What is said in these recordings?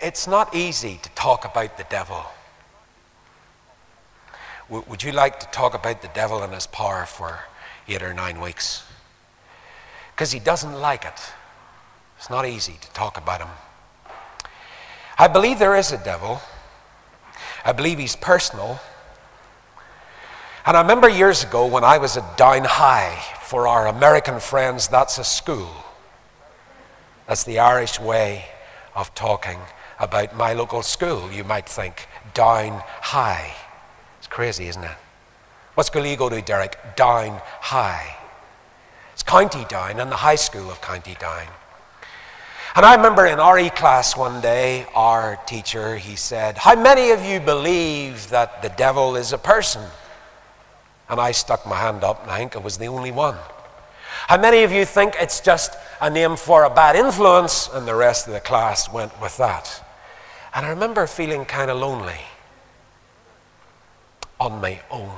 It's not easy to talk about the devil. Would you like to talk about the devil and his power for 8 or 9 weeks? Because he doesn't like it. It's not easy to talk about him. I believe there is a devil. I believe he's personal. And I remember years ago when I was at Down High, for our American friends, that's a school. That's the Irish way of talking about my local school, you might think. Down High. It's crazy, isn't it? What school do you go to, Derek? Down High. It's County Down and the high school of County Down. And I remember in RE class one day, our teacher, he said, how many of you believe that the devil is a person? And I stuck my hand up and I think I was the only one. How many of you think it's just a name for a bad influence? And the rest of the class went with that. And I remember feeling kind of lonely on my own.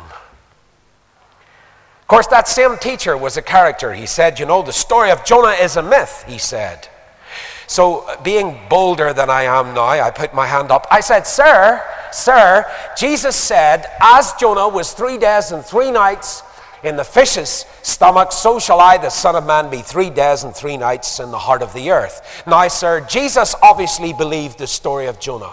Of course, that same teacher was a character. He said, you know, the story of Jonah is a myth, he said. So being bolder than I am now, I put my hand up. I said, Sir, Jesus said, as Jonah was 3 days and 3 nights in the fish's stomach, so shall I, the Son of Man, be 3 days and 3 nights in the heart of the earth. Now, sir, Jesus obviously believed the story of Jonah.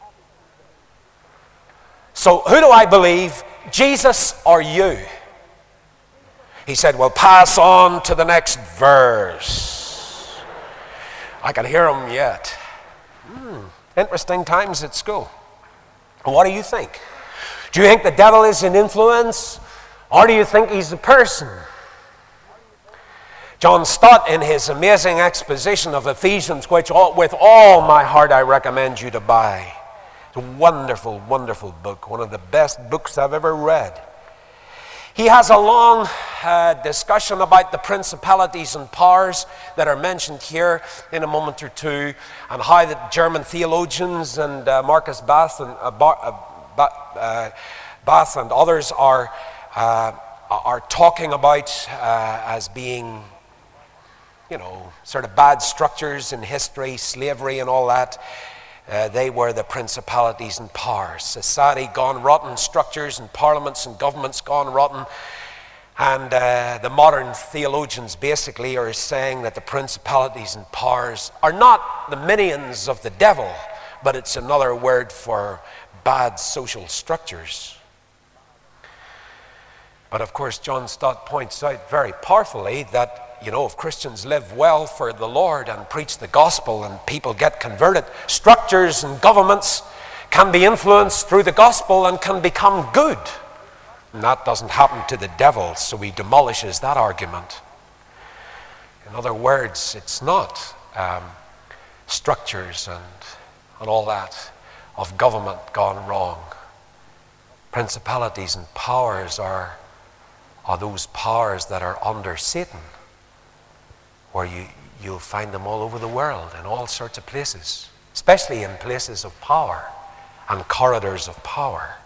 So who do I believe, Jesus or you? He said, well, pass on to the next verse. I can hear him yet. Interesting times at school. What do you think? Do you think the devil is an influence? Or do you think he's a person? John Stott, in his amazing exposition of Ephesians, which with all my heart I recommend you to buy. It's a wonderful, wonderful book. One of the best books I've ever read. He has a long discussion about the principalities and powers that are mentioned here in a moment or two, and how the German theologians and Marcus Bath and others are talking about as being, you know, sort of bad structures in history, slavery and all that. They were the principalities and powers. Society gone rotten, structures and parliaments and governments gone rotten. And the modern theologians basically are saying that the principalities and powers are not the minions of the devil, but it's another word for bad social structures. But of course, John Stott points out very powerfully that, you know, if Christians live well for the Lord and preach the gospel and people get converted, structures and governments can be influenced through the gospel and can become good. And that doesn't happen to the devil, so he demolishes that argument. In other words, it's not structures and all that of government gone wrong. Principalities and powers are those powers that are under Satan, where you'll find them all over the world in all sorts of places, especially in places of power and corridors of power.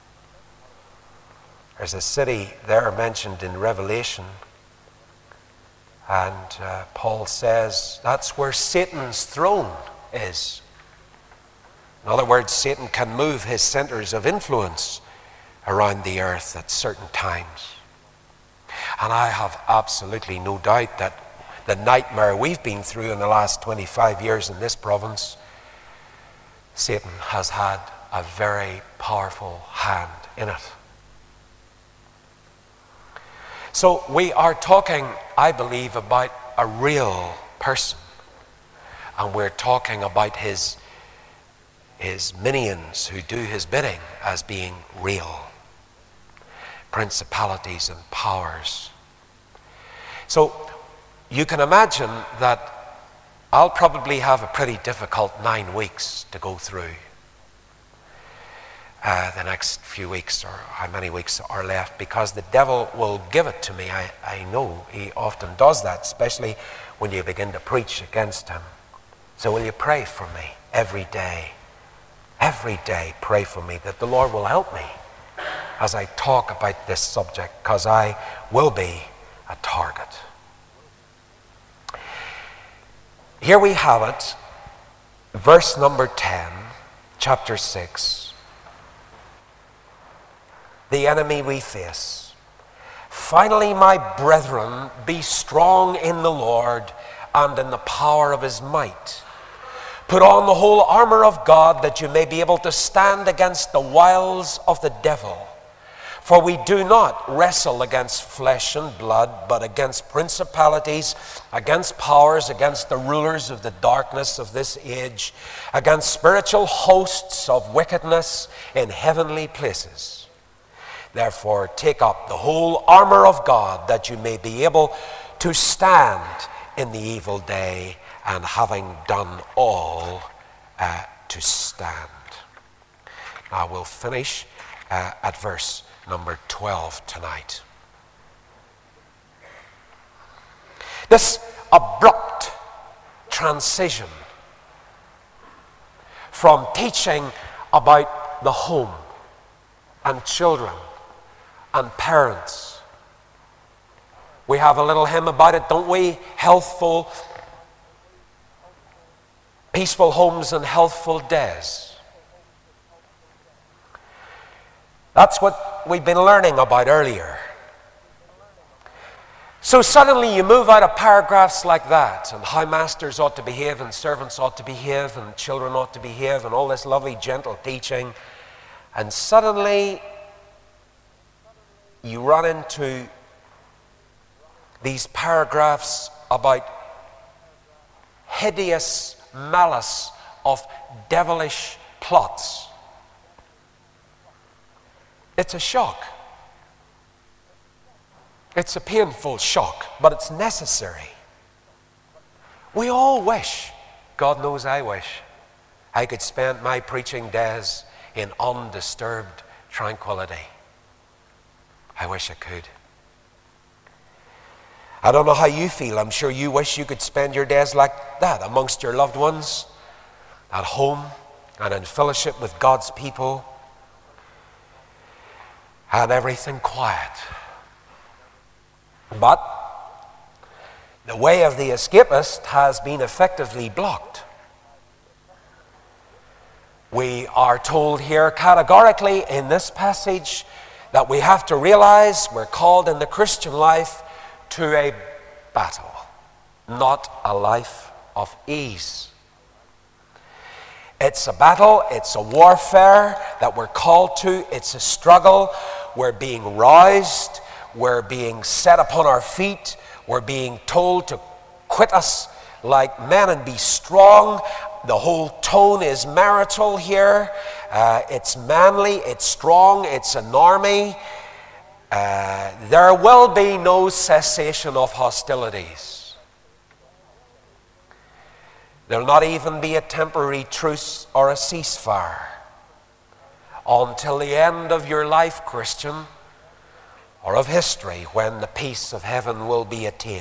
There's a city there mentioned in Revelation, and Paul says that's where Satan's throne is. In other words, Satan can move his centers of influence around the earth at certain times. And I have absolutely no doubt that the nightmare we've been through in the last 25 years in this province, Satan has had a very powerful hand in it. So we are talking, I believe, about a real person. And we're talking about his minions who do his bidding as being real. Principalities and powers. So you can imagine that I'll probably have a pretty difficult 9 weeks to go through. The next few weeks, or how many weeks are left, because the devil will give it to me. I know he often does that, especially when you begin to preach against him. So will you pray for me every day? Every day pray for me that the Lord will help me as I talk about this subject, because I will be a target. Here we have it. verse number 10, chapter 6. The enemy we face. Finally, my brethren, be strong in the Lord and in the power of his might. Put on the whole armor of God, that you may be able to stand against the wiles of the devil. For we do not wrestle against flesh and blood, but against principalities, against powers, against the rulers of the darkness of this age, against spiritual hosts of wickedness in heavenly places. Therefore, take up the whole armor of God, that you may be able to stand in the evil day, and having done all, to stand. Now we'll finish at verse number 12 tonight. This abrupt transition from teaching about the home and children and parents. We have a little hymn about it, don't we? Healthful, peaceful homes and healthful days. That's what we've been learning about earlier. So suddenly you move out of paragraphs like that, and how masters ought to behave, and servants ought to behave, and children ought to behave, and all this lovely gentle teaching, and suddenly you run into these paragraphs about hideous malice of devilish plots. It's a shock. It's a painful shock, but it's necessary. We all wish, God knows I wish, I could spend my preaching days in undisturbed tranquility. I wish I could. I don't know how you feel. I'm sure you wish you could spend your days like that, amongst your loved ones, at home, and in fellowship with God's people, and everything quiet. But the way of the escapist has been effectively blocked. We are told here categorically in this passage that we have to realize we're called in the Christian life to a battle, not a life of ease. It's a battle, it's a warfare that we're called to, it's a struggle. We're being roused, we're being set upon our feet, we're being told to quit us like men and be strong. The whole tone is marital here. It's manly, it's strong, it's an army. There will be no cessation of hostilities. There'll not even be a temporary truce or a ceasefire until the end of your life, Christian, or of history, when the peace of heaven will be attained.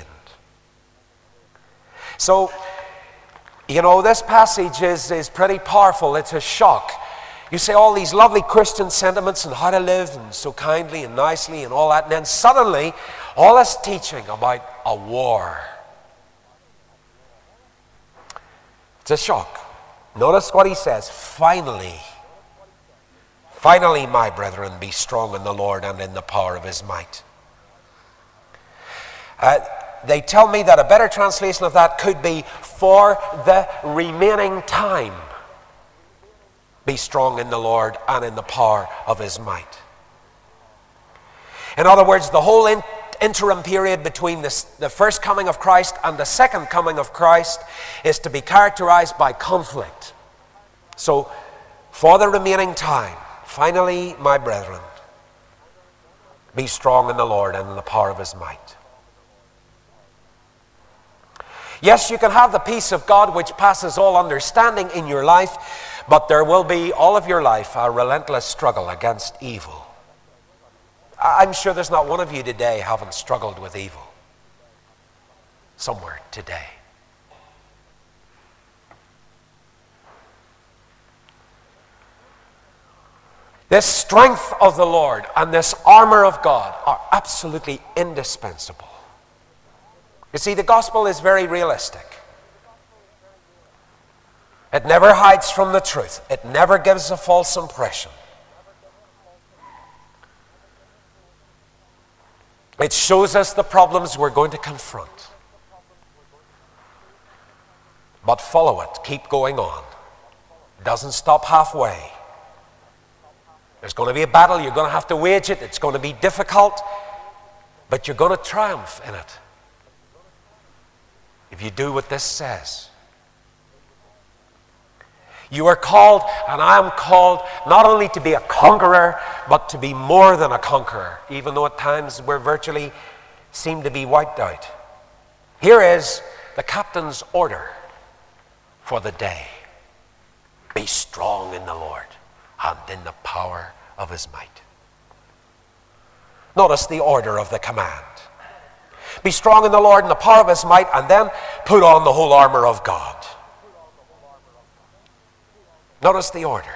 So, you know, this passage is pretty powerful. It's a shock. You say all these lovely Christian sentiments and how to live and so kindly and nicely and all that, and then suddenly all this teaching about a war. It's a shock. Notice what he says. Finally, my brethren, be strong in the Lord and in the power of his might. They tell me that a better translation of that could be, for the remaining time, be strong in the Lord and in the power of his might. In other words, the whole interim period between the first coming of Christ and the second coming of Christ is to be characterized by conflict. So, for the remaining time, finally, my brethren, be strong in the Lord and in the power of his might. Yes, you can have the peace of God which passes all understanding in your life, but there will be all of your life a relentless struggle against evil. I'm sure there's not one of you today haven't struggled with evil. Somewhere today. This strength of the Lord and this armor of God are absolutely indispensable. You see, the gospel is very realistic. It never hides from the truth. It never gives a false impression. It shows us the problems we're going to confront. But follow it. Keep going on. It doesn't stop halfway. There's going to be a battle. You're going to have to wage it. It's going to be difficult. But you're going to triumph in it if you do what this says. You are called, and I am called, not only to be a conqueror, but to be more than a conqueror, even though at times we virtually seem to be wiped out. Here is the captain's order for the day. Be strong in the Lord and in the power of his might. Notice the order of the command. Be strong in the Lord and the power of his might, and then put on the whole armor of God. Notice the order.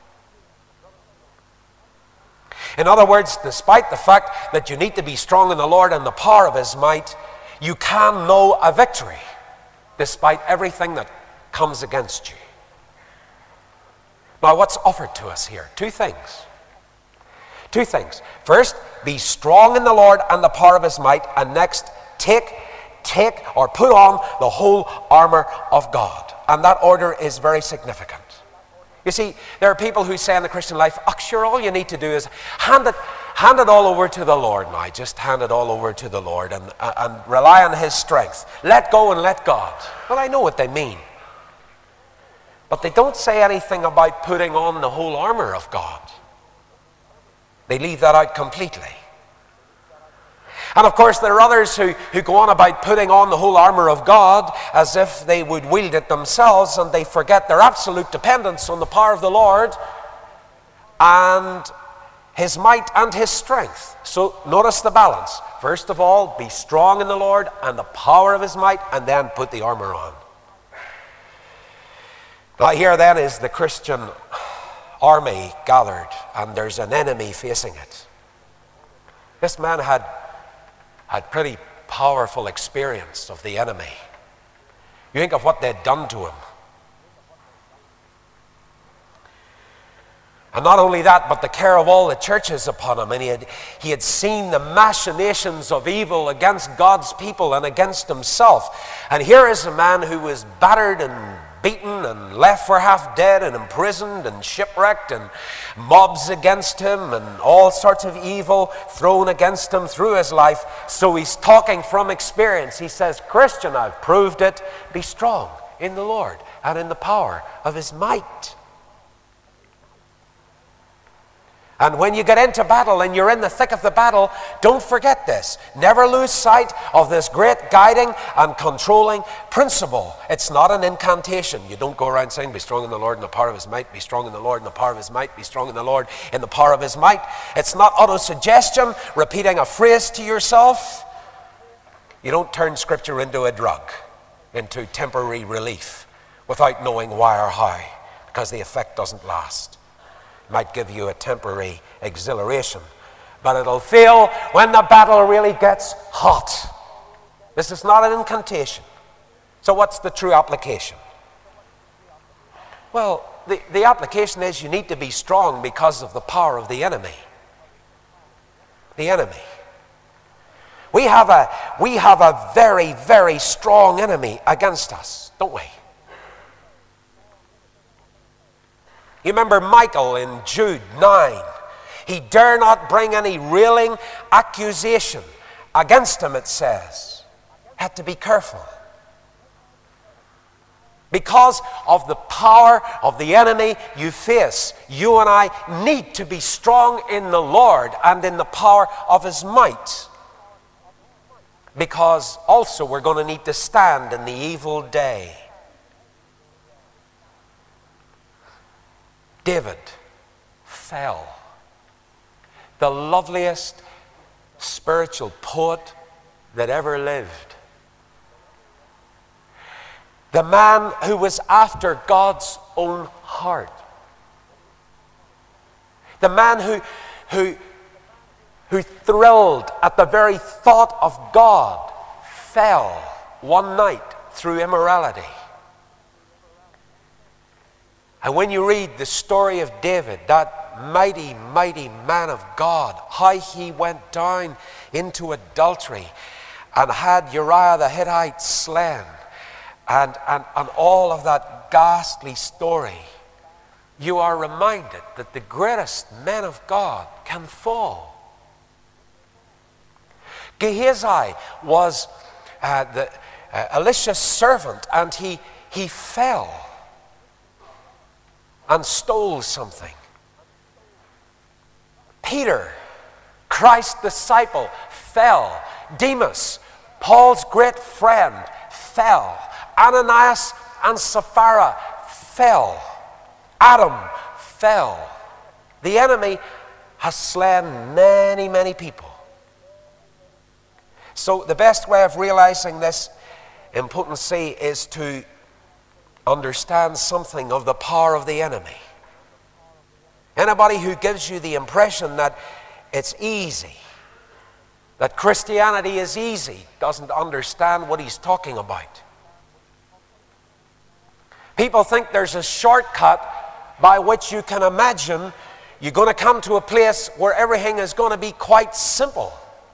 In other words, despite the fact that you need to be strong in the Lord and the power of his might, you can know a victory despite everything that comes against you. Now, what's offered to us here? Two things. Two things. First, be strong in the Lord and the power of his might, and next, take or put on the whole armor of God. And that order is very significant. You see, there are people who say in the Christian life, oh, sure, all you need to do is hand it all over to the Lord now. Just hand it all over to the Lord and rely on his strength. Let go and let God. Well, I know what they mean. But they don't say anything about putting on the whole armor of God. They leave that out completely. And of course, there are others who go on about putting on the whole armor of God as if they would wield it themselves, and they forget their absolute dependence on the power of the Lord and his might and his strength. So notice the balance. First of all, be strong in the Lord and the power of his might, and then put the armor on. Now here then is the Christian army gathered, and there's an enemy facing it. This man had pretty powerful experience of the enemy. You think of what they'd done to him. And not only that, but the care of all the churches upon him. And he had seen the machinations of evil against God's people and against himself. And here is a man who was battered and beaten and left for half dead and imprisoned and shipwrecked, and mobs against him and all sorts of evil thrown against him through his life. So he's talking from experience. He says, Christian, I've proved it. Be strong in the Lord and in the power of his might. And when you get into battle and you're in the thick of the battle, don't forget this. Never lose sight of this great guiding and controlling principle. It's not an incantation. You don't go around saying, be strong in the Lord and the power of his might, be strong in the Lord and the power of his might, be strong in the Lord in the power of his might. It's not auto-suggestion, repeating a phrase to yourself. You don't turn Scripture into a drug, into temporary relief, without knowing why or how, because the effect doesn't last. Might give you a temporary exhilaration, but it'll fail when the battle really gets hot. This is not an incantation. So what's the true application? Well, the application is you need to be strong because of the power of the enemy. The enemy. We have a very, very strong enemy against us, don't we? You remember Michael in Jude 9. He dare not bring any railing accusation against him, it says. Had to be careful. Because of the power of the enemy you face, you and I need to be strong in the Lord and in the power of his might. Because also we're going to need to stand in the evil day. David fell. The loveliest spiritual poet that ever lived. The man who was after God's own heart. The man who thrilled at the very thought of God fell one night through immorality. And when you read the story of David, that mighty, mighty man of God, how he went down into adultery and had Uriah the Hittite slain, and all of that ghastly story, you are reminded that the greatest men of God can fall. Gehazi was Elisha's servant, and he fell and stole something. Peter, Christ's disciple, fell. Demas, Paul's great friend, fell. Ananias and Sapphira fell. Adam fell. The enemy has slain many, many people. So the best way of realizing this impotency is to understand something of the power of the enemy. Anybody who gives you the impression that it's easy, that Christianity is easy, doesn't understand what he's talking about. People think there's a shortcut by which you can imagine you're going to come to a place where everything is going to be quite simple.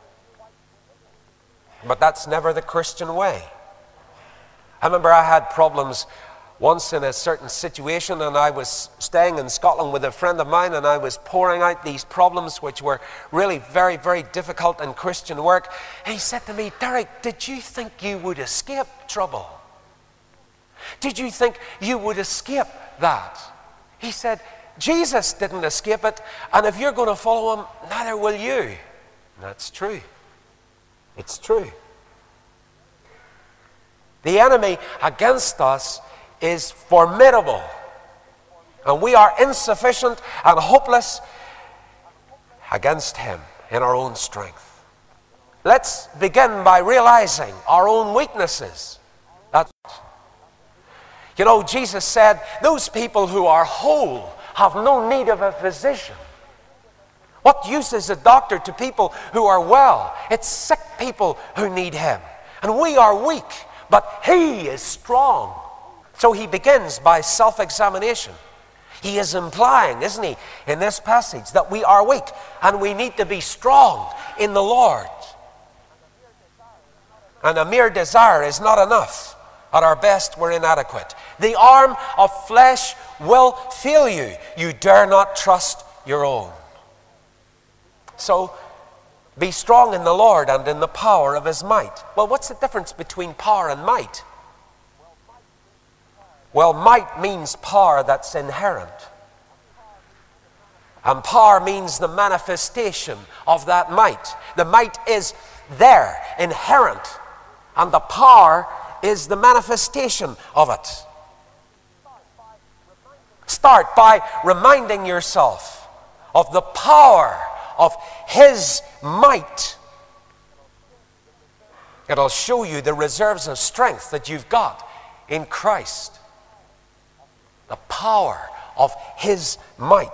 But that's never the Christian way. I remember I had problems once in a certain situation, and I was staying in Scotland with a friend of mine, and I was pouring out these problems which were really very, very difficult in Christian work. And he said to me, "Derek, did you think you would escape trouble? Did you think you would escape that?" He said, "Jesus didn't escape it, and if you're going to follow him, neither will you." And that's true. It's true. The enemy against us is formidable, and we are insufficient and hopeless against him in our own strength. Let's begin by realizing our own weaknesses. You know, Jesus said, those people who are whole have no need of a physician. What use is a doctor to people who are well? It's sick people who need him. And we are weak, but he is strong. So he begins by self-examination. He is implying, isn't he, in this passage, that we are weak and we need to be strong in the Lord. And a mere desire is not enough. At our best, we're inadequate. The arm of flesh will fail you. You dare not trust your own. So, be strong in the Lord and in the power of his might. Well, what's the difference between power and might? Well, might means power that's inherent. And power means the manifestation of that might. The might is there, inherent. And the power is the manifestation of it. Start by reminding yourself of the power of his might. It'll show you the reserves of strength that you've got in Christ. The power of his might.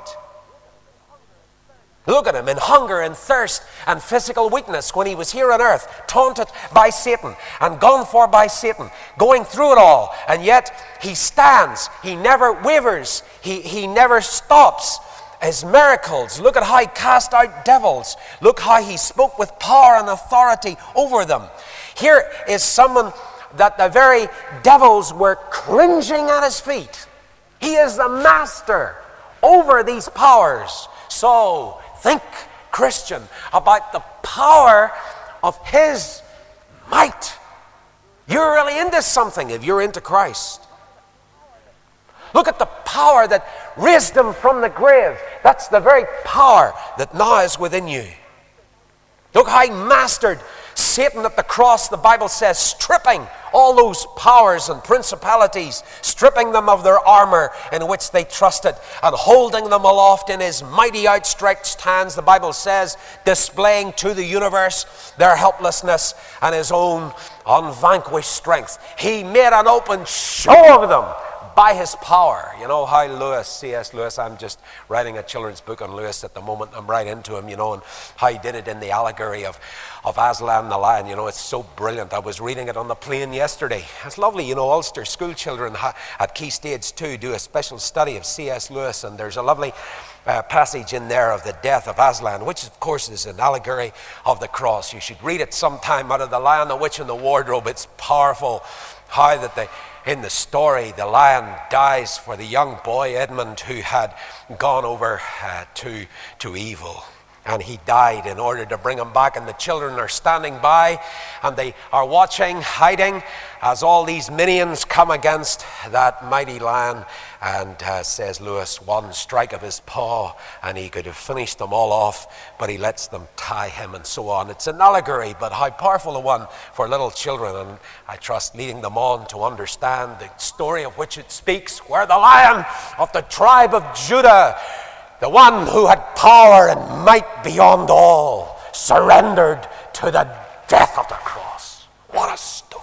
Look at him in hunger and thirst and physical weakness when he was here on earth, taunted by Satan and gone for by Satan, going through it all. And yet he stands. He never wavers. He never stops. His miracles, look at how he cast out devils. Look how he spoke with power and authority over them. Here is someone that the very devils were cringing at his feet. He is the master over these powers. So, think, Christian, about the power of his might. You're really into something if you're into Christ. Look at the power that raised him from the grave. That's the very power that now is within you. Look how he mastered Satan at the cross, the Bible says, stripping all those powers and principalities, stripping them of their armor in which they trusted, and holding them aloft in his mighty outstretched hands, the Bible says, displaying to the universe their helplessness and his own unvanquished strength. He made an open show of them, by his power. You know how Lewis, C.S. Lewis, I'm just writing a children's book on Lewis at the moment. I'm right into him, you know, and how he did it in the allegory of Aslan the lion. You know, it's so brilliant. I was reading it on the plane yesterday. It's lovely, you know. Ulster school children at Key Stage 2 do a special study of C.S. Lewis, and there's a lovely passage in there of the death of Aslan, which of course is an allegory of the cross. You should read it sometime, out of The Lion, the Witch, and the Wardrobe. It's powerful how that in the story the lion dies for the young boy Edmund, who had gone over to evil. And he died in order to bring him back, and the children are standing by and they are watching, hiding, as all these minions come against that mighty lion. And says Lewis, one strike of his paw and he could have finished them all off, but he lets them tie him, and so on. It's an allegory, but how powerful a one for little children, and I trust leading them on to understand the story of which it speaks, where the Lion of the tribe of Judah, the one who had power and might beyond all, surrendered to the death of the cross. What a story.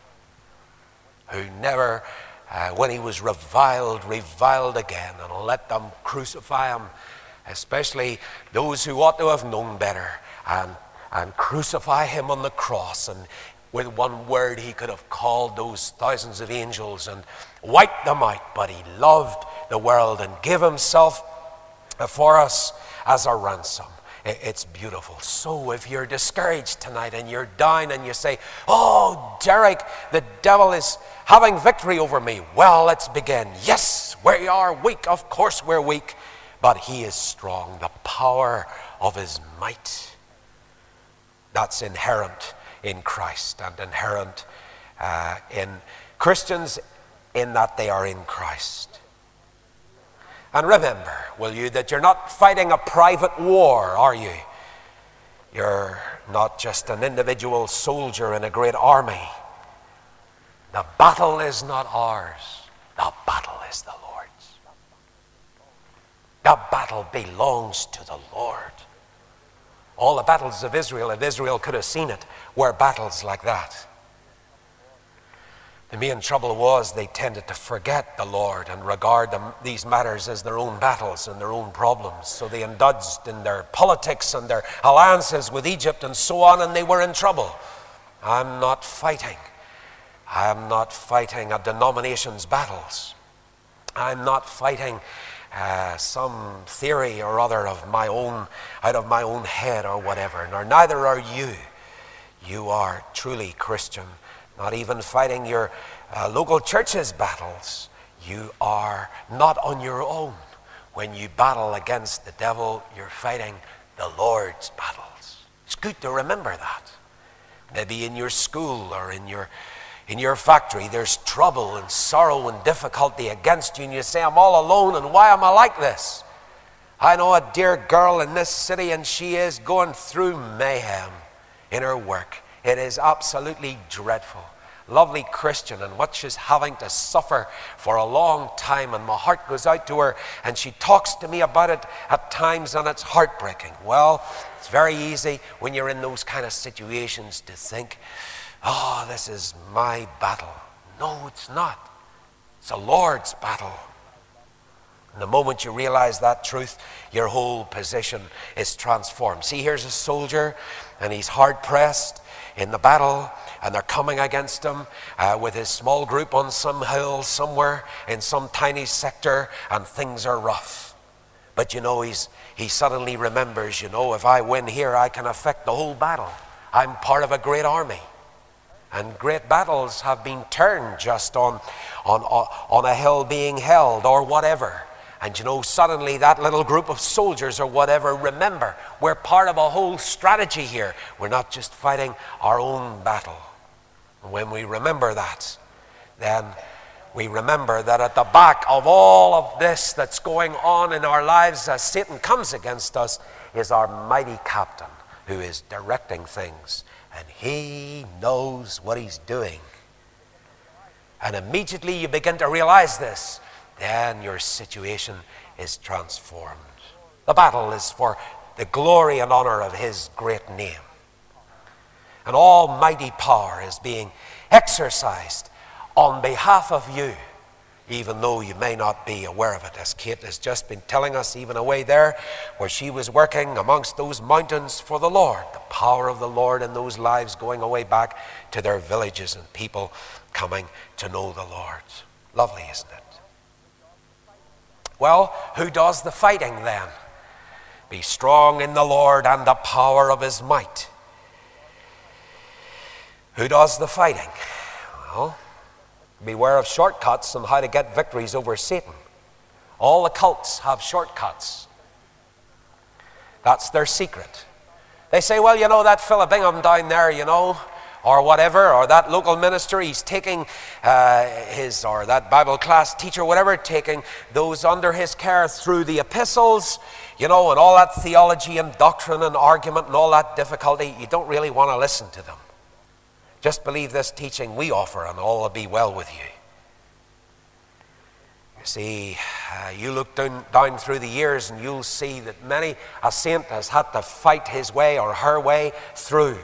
Who never, when he was reviled again, and let them crucify him, especially those who ought to have known better, and crucify him on the cross. And with one word he could have called those thousands of angels and wiped them out, but he loved the world and gave himself for us as a ransom. It's beautiful. So if you're discouraged tonight and you're down and you say, oh, Derek, the devil is having victory over me. Well, let's begin. Yes, we are weak. Of course we're weak. But he is strong. The power of his might. That's inherent in Christ and inherent in Christians, in that they are in Christ. And remember, will you, that you're not fighting a private war, are you? You're not just an individual soldier in a great army. The battle is not ours. The battle is the Lord's. The battle belongs to the Lord. All the battles of Israel, if Israel could have seen it, were battles like that. The main trouble was they tended to forget the Lord and regard these matters as their own battles and their own problems. So they indulged in their politics and their alliances with Egypt and so on, and they were in trouble. I'm not fighting. I'm not fighting a denomination's battles. I'm not fighting some theory or other of my own, out of my own head or whatever. Nor neither are you. You are truly Christian. Not even fighting your local church's battles. You are not on your own. When you battle against the devil, you're fighting the Lord's battles. It's good to remember that. Maybe in your school or in your factory, there's trouble and sorrow and difficulty against you, and you say, I'm all alone, and why am I like this? I know a dear girl in this city, and she is going through mayhem in her work. It is absolutely dreadful. Lovely Christian, and what she's having to suffer for a long time, and my heart goes out to her, and she talks to me about it at times, and it's heartbreaking. Well, it's very easy when you're in those kind of situations to think, oh, this is my battle. No, it's not. It's the Lord's battle. And the moment you realize that truth, your whole position is transformed. See, here's a soldier, and he's hard-pressed in the battle, and they're coming against him with his small group on some hill somewhere in some tiny sector, and things are rough. But you know, he suddenly remembers, you know, if I win here, I can affect the whole battle. I'm part of a great army. And great battles have been turned just on a hill being held or whatever. And you know, suddenly that little group of soldiers or whatever, remember, we're part of a whole strategy here. We're not just fighting our own battle. And when we remember that, then we remember that at the back of all of this that's going on in our lives as Satan comes against us is our mighty captain who is directing things. And he knows what he's doing. And immediately you begin to realize this, then your situation is transformed. The battle is for the glory and honor of his great name. And almighty power is being exercised on behalf of you even though you may not be aware of it, as Kate has just been telling us, even away there where she was working amongst those mountains for the Lord, the power of the Lord in those lives going away back to their villages and people coming to know the Lord. Lovely, isn't it? Well, who does the fighting then? Be strong in the Lord and the power of his might. Who does the fighting? Well, beware of shortcuts and how to get victories over Satan. All the cults have shortcuts. That's their secret. They say, well, you know, that Philip Bingham down there, you know, or whatever, or that local minister, he's taking or that Bible class teacher, whatever, taking those under his care through the epistles, you know, and all that theology and doctrine and argument and all that difficulty. You don't really want to listen to them. Just believe this teaching we offer and all will be well with you. You see, you look down through the years and you'll see that many a saint has had to fight his way or her way through,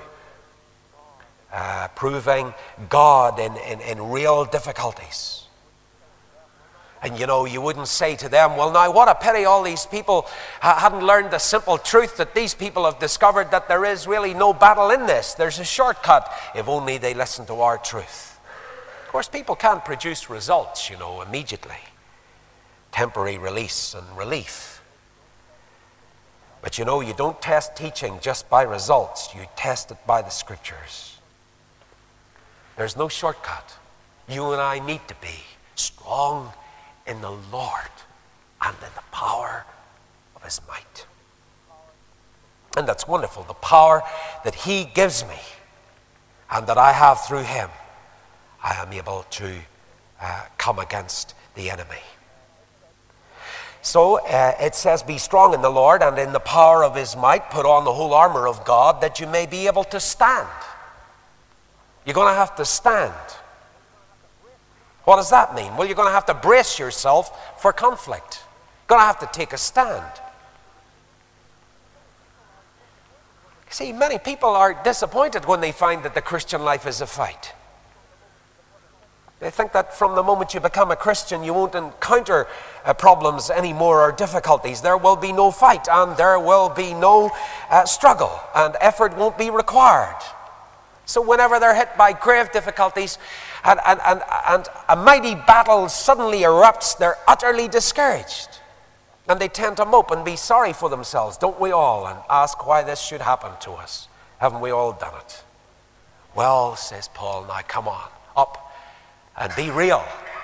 proving God in real difficulties. And you know, you wouldn't say to them, well now what a pity all these people hadn't learned the simple truth that these people have discovered, that there is really no battle in this. There's a shortcut if only they listen to our truth. Of course, people can't produce results, you know, immediately. Temporary release and relief. But you know, you don't test teaching just by results. You test it by the scriptures. There's no shortcut. You and I need to be strong in the Lord and in the power of his might. And that's wonderful. The power that he gives me and that I have through him, I am able to come against the enemy. So it says, be strong in the Lord and in the power of his might. Put on the whole armor of God that you may be able to stand. You're going to have to stand. What does that mean? Well, you're going to have to brace yourself for conflict. You're going to have to take a stand. See, many people are disappointed when they find that the Christian life is a fight. They think that from the moment you become a Christian, you won't encounter problems anymore or difficulties. There will be no fight and there will be no struggle, and effort won't be required. So whenever they're hit by grave difficulties and a mighty battle suddenly erupts, they're utterly discouraged. And they tend to mope and be sorry for themselves, don't we all? And ask why this should happen to us. Haven't we all done it? Well, says Paul, now come on, up and be real.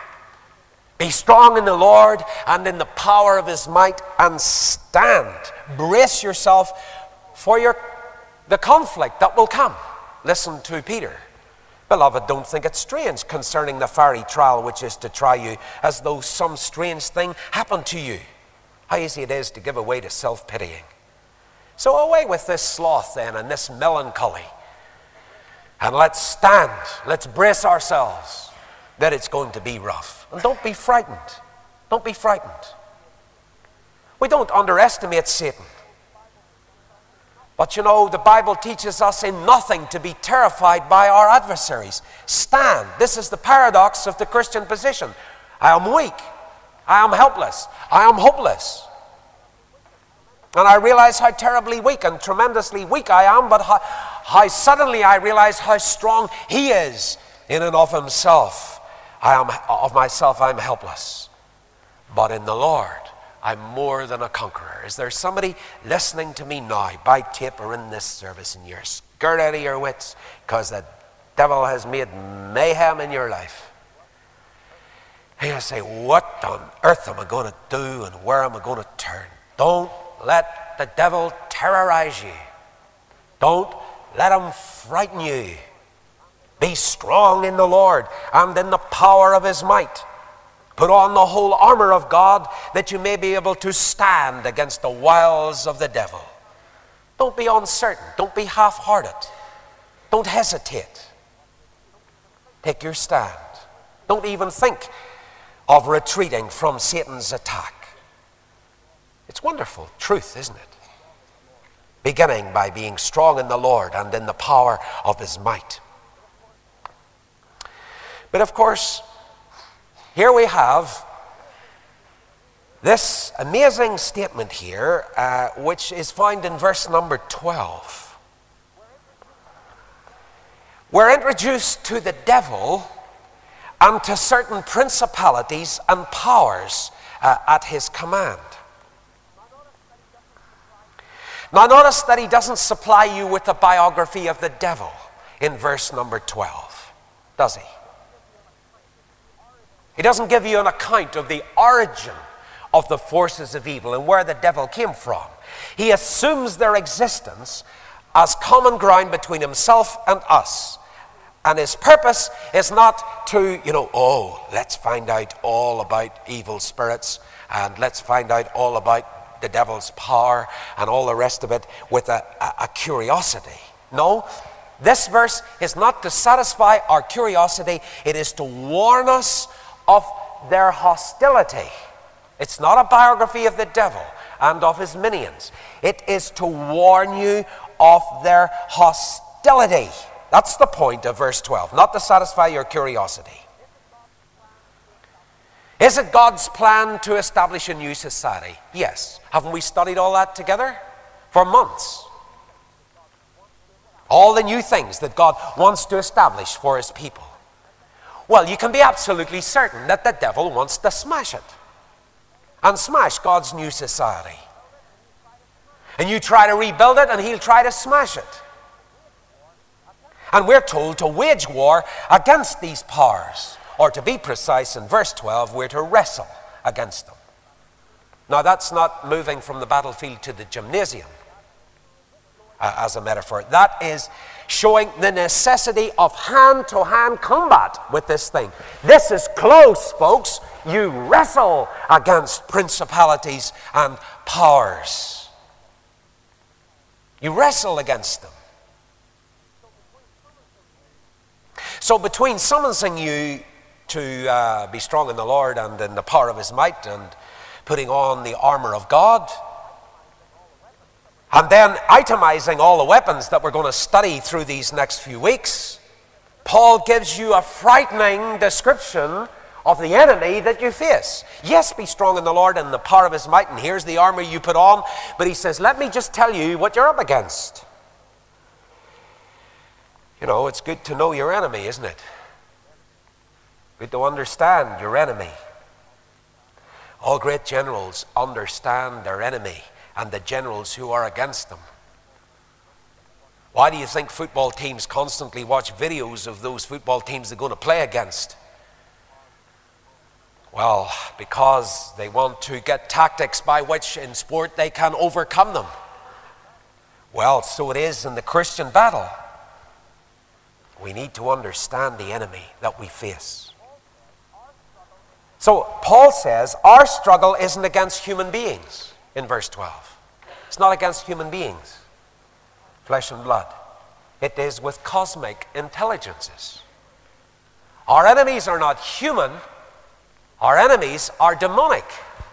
Be strong in the Lord and in the power of his might, and stand. Brace yourself for the conflict that will come. Listen to Peter. Beloved, don't think it strange concerning the fiery trial which is to try you, as though some strange thing happened to you. How easy it is to give away to self-pitying. So away with this sloth then and this melancholy. And let's stand. Let's brace ourselves that it's going to be rough. And don't be frightened. Don't be frightened. We don't underestimate Satan. But you know, the Bible teaches us in nothing to be terrified by our adversaries. Stand. This is the paradox of the Christian position. I am weak. I am helpless. I am hopeless. And I realize how terribly weak and tremendously weak I am, but how suddenly I realize how strong he is in and of himself. Of myself, I'm helpless. But in the Lord, I'm more than a conqueror. Is there somebody listening to me now by tape or in this service and you're scared out of your wits because the devil has made mayhem in your life? And you say, what on earth am I going to do and where am I going to turn? Don't let the devil terrorize you. Don't let him frighten you. Be strong in the Lord and in the power of his might. Put on the whole armor of God that you may be able to stand against the wiles of the devil. Don't be uncertain. Don't be half-hearted. Don't hesitate. Take your stand. Don't even think of retreating from Satan's attack. It's wonderful truth, isn't it? Beginning by being strong in the Lord and in the power of his might. But of course, here we have this amazing statement here, which is found in verse number 12. We're introduced to the devil and to certain principalities and powers at his command. Now notice that he doesn't supply you with a biography of the devil in verse number 12, does he? He doesn't give you an account of the origin of the forces of evil and where the devil came from. He assumes their existence as common ground between himself and us. And his purpose is not to, let's find out all about evil spirits and let's find out all about the devil's power and all the rest of it with a curiosity. No, this verse is not to satisfy our curiosity. It is to warn us of their hostility. It's not a biography of the devil and of his minions. It is to warn you of their hostility. That's the point of verse 12, not to satisfy your curiosity. Is it God's plan to establish a new society? Yes. Haven't we studied all that together? For months. All the new things that God wants to establish for his people. Well, you can be absolutely certain that the devil wants to smash it. And smash God's new society. And you try to rebuild it and he'll try to smash it. And we're told to wage war against these powers. Or to be precise, in verse 12, we're to wrestle against them. Now that's not moving from the battlefield to the gymnasium as a metaphor. That is showing the necessity of hand-to-hand combat with this thing. This is close, folks. You wrestle against principalities and powers. You wrestle against them. So between summoning you to be strong in the Lord and in the power of his might and putting on the armor of God, and then itemizing all the weapons that we're going to study through these next few weeks, Paul gives you a frightening description of the enemy that you face. Yes, be strong in the Lord and the power of his might, and here's the armor you put on. But he says, let me just tell you what you're up against. It's good to know your enemy, isn't it? Good to understand your enemy. All great generals understand their enemy and the generals who are against them. Why do you think football teams constantly watch videos of those football teams they're going to play against? Well, because they want to get tactics by which in sport they can overcome them. Well, so it is in the Christian battle. We need to understand the enemy that we face. So Paul says our struggle isn't against human beings in verse 12. It's not against human beings, flesh and blood. It is with cosmic intelligences. Our enemies are not human. Our enemies are demonic.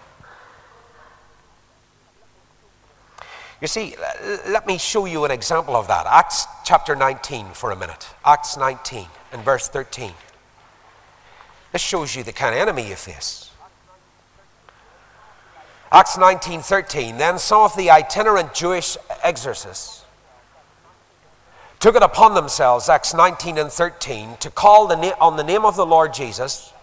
You see, let me show you an example of that. Acts chapter 19 for a minute. Acts 19 and verse 13. This shows you the kind of enemy you face. Acts 19:13. Then some of the itinerant Jewish exorcists took it upon themselves, Acts 19 and 13, to call on the name of the Lord Jesus.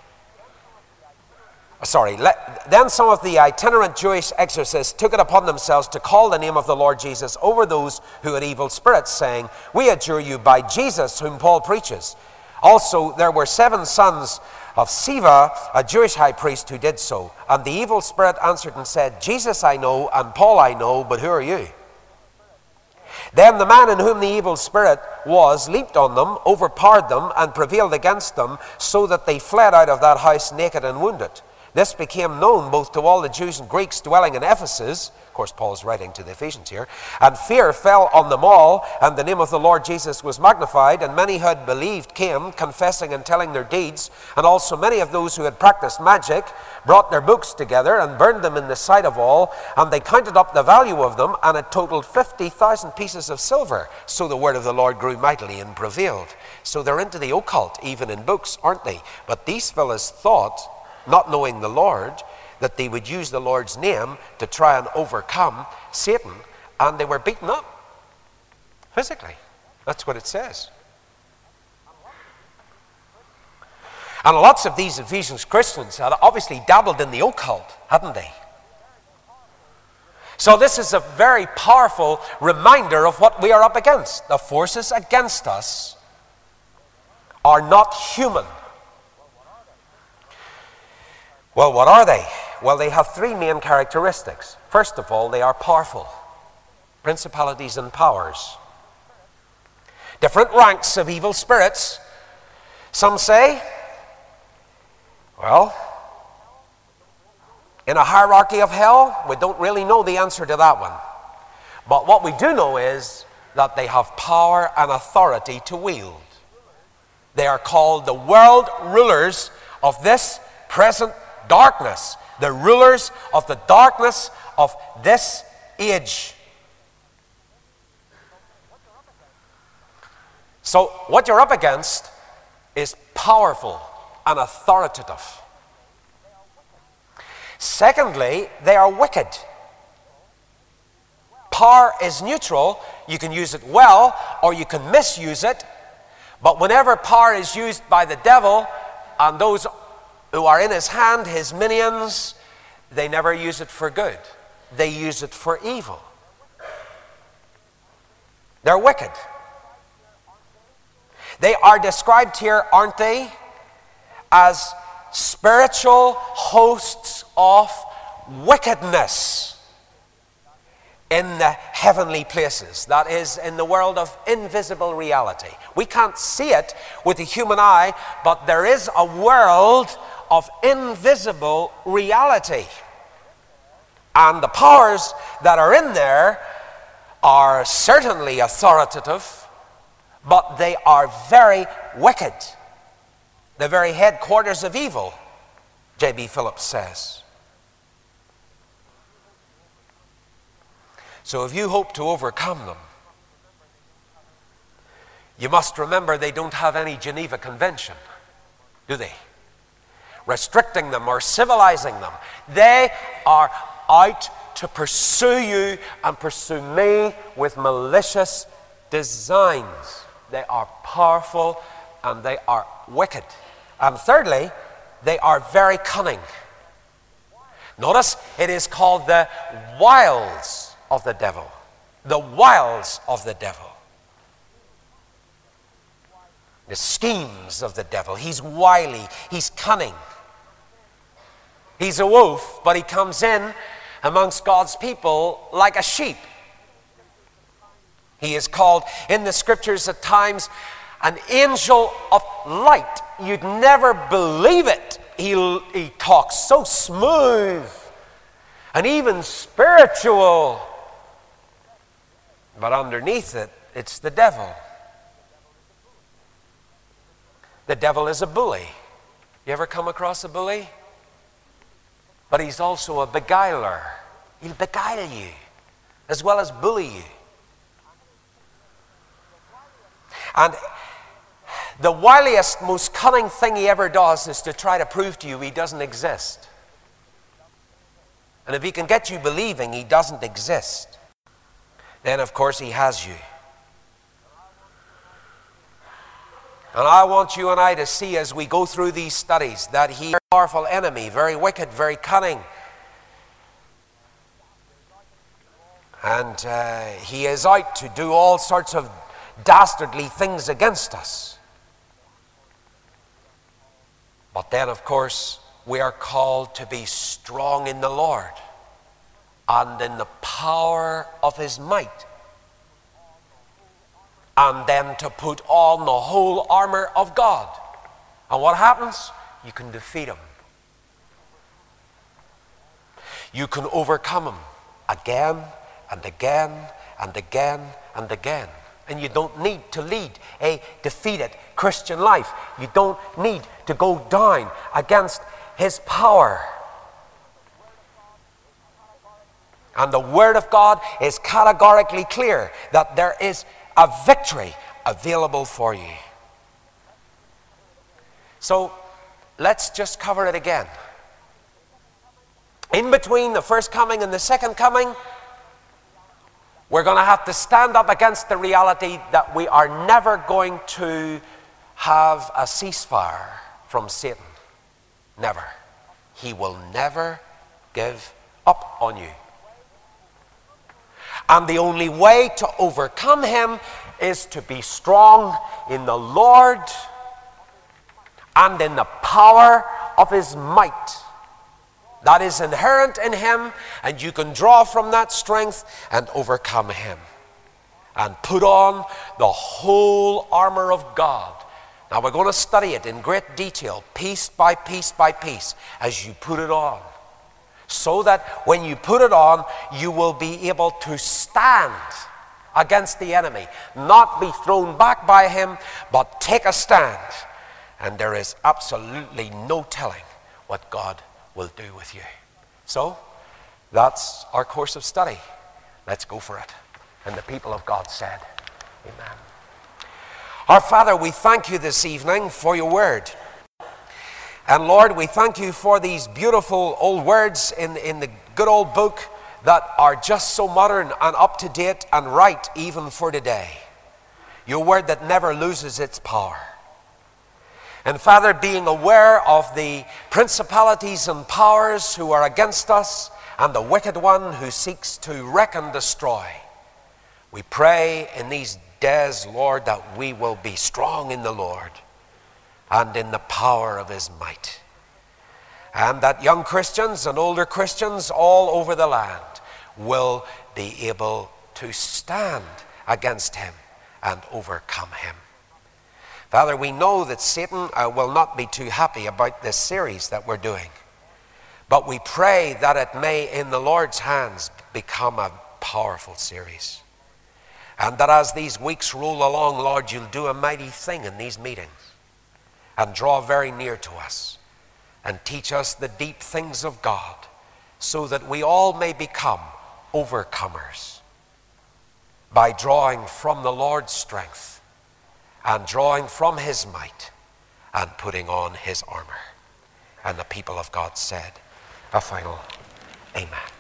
Then some of the itinerant Jewish exorcists took it upon themselves to call the name of the Lord Jesus over those who had evil spirits, saying, we adjure you by Jesus whom Paul preaches. Also there were 7 sons of Sceva, a Jewish high priest, who did so. And the evil spirit answered and said, Jesus I know, and Paul I know, but who are you? Then the man in whom the evil spirit was leaped on them, overpowered them, and prevailed against them, so that they fled out of that house naked and wounded. This became known both to all the Jews and Greeks dwelling in Ephesus. Of course, Paul's writing to the Ephesians here. And fear fell on them all, and the name of the Lord Jesus was magnified. And many who had believed came, confessing and telling their deeds. And also many of those who had practiced magic brought their books together and burned them in the sight of all. And they counted up the value of them, and it totaled 50,000 pieces of silver. So the word of the Lord grew mightily and prevailed. So they're into the occult, even in books, aren't they? But these fellas thought not knowing the Lord, that they would use the Lord's name to try and overcome Satan, and they were beaten up physically. That's what it says. And lots of these Ephesians Christians had obviously dabbled in the occult, hadn't they? So this is a very powerful reminder of what we are up against. The forces against us are not human. Well, what are they? Well, they have three main characteristics. First of all, they are powerful. Principalities and powers. Different ranks of evil spirits. Some say, well, in a hierarchy of hell, we don't really know the answer to that one. But what we do know is that they have power and authority to wield. They are called the world rulers of this present darkness. The rulers of the darkness of this age. So what you're up against is powerful and authoritative. Secondly, they are wicked. Power is neutral. You can use it well or you can misuse it. But whenever power is used by the devil and those who are in his hand, his minions, they never use it for good. They use it for evil. They're wicked. They are described here, aren't they, as spiritual hosts of wickedness in the heavenly places. That is, in the world of invisible reality. We can't see it with the human eye, but there is a world of invisible reality. And the powers that are in there are certainly authoritative, but they are very wicked. The very headquarters of evil, J.B. Phillips says. So if you hope to overcome them, you must remember they don't have any Geneva Convention, do they? Restricting them or civilizing them. They are out to pursue you and pursue me with malicious designs. They are powerful and they are wicked. And thirdly, they are very cunning. Notice it is called the wiles of the devil. The wiles of the devil. The schemes of the devil. He's wily. He's cunning. He's a wolf, but he comes in amongst God's people like a sheep. He is called in the scriptures at times an angel of light. You'd never believe it. He talks so smooth and even spiritual. But underneath it, it's the devil. The devil is a bully. You ever come across a bully? But he's also a beguiler. He'll beguile you as well as bully you. And the wiliest, most cunning thing he ever does is to try to prove to you he doesn't exist. And if he can get you believing he doesn't exist, then of course he has you. And I want you and I to see as we go through these studies that he is a powerful enemy, very wicked, very cunning. And he is out to do all sorts of dastardly things against us. But then, of course, we are called to be strong in the Lord and in the power of his might. And then to put on the whole armor of God. And what happens? You can defeat him. You can overcome him again and again and again and again. And you don't need to lead a defeated Christian life. You don't need to go down against his power. And the Word of God is categorically clear that there is a victory available for you. So let's just cover it again. In between the first coming and the second coming, we're going to have to stand up against the reality that we are never going to have a ceasefire from Satan. Never. He will never give up on you. And the only way to overcome him is to be strong in the Lord and in the power of his might. That is inherent in him, and you can draw from that strength and overcome him. And put on the whole armor of God. Now we're going to study it in great detail, piece by piece by piece, as you put it on. So that when you put it on, you will be able to stand against the enemy. Not be thrown back by him, but take a stand. And there is absolutely no telling what God will do with you. So, that's our course of study. Let's go for it. And the people of God said, amen. Our Father, we thank you this evening for your word. And Lord, we thank you for these beautiful old words in the good old book that are just so modern and up to date and right even for today. Your word that never loses its power. And Father, being aware of the principalities and powers who are against us and the wicked one who seeks to wreck and destroy, we pray in these days, Lord, that we will be strong in the Lord and in the power of his might. And that young Christians and older Christians all over the land will be able to stand against him and overcome him. Father, we know that Satan will not be too happy about this series that we're doing. But we pray that it may, in the Lord's hands, become a powerful series. And that as these weeks roll along, Lord, you'll do a mighty thing in these meetings and draw very near to us and teach us the deep things of God so that we all may become overcomers by drawing from the Lord's strength and drawing from his might and putting on his armor. And the people of God said a final amen.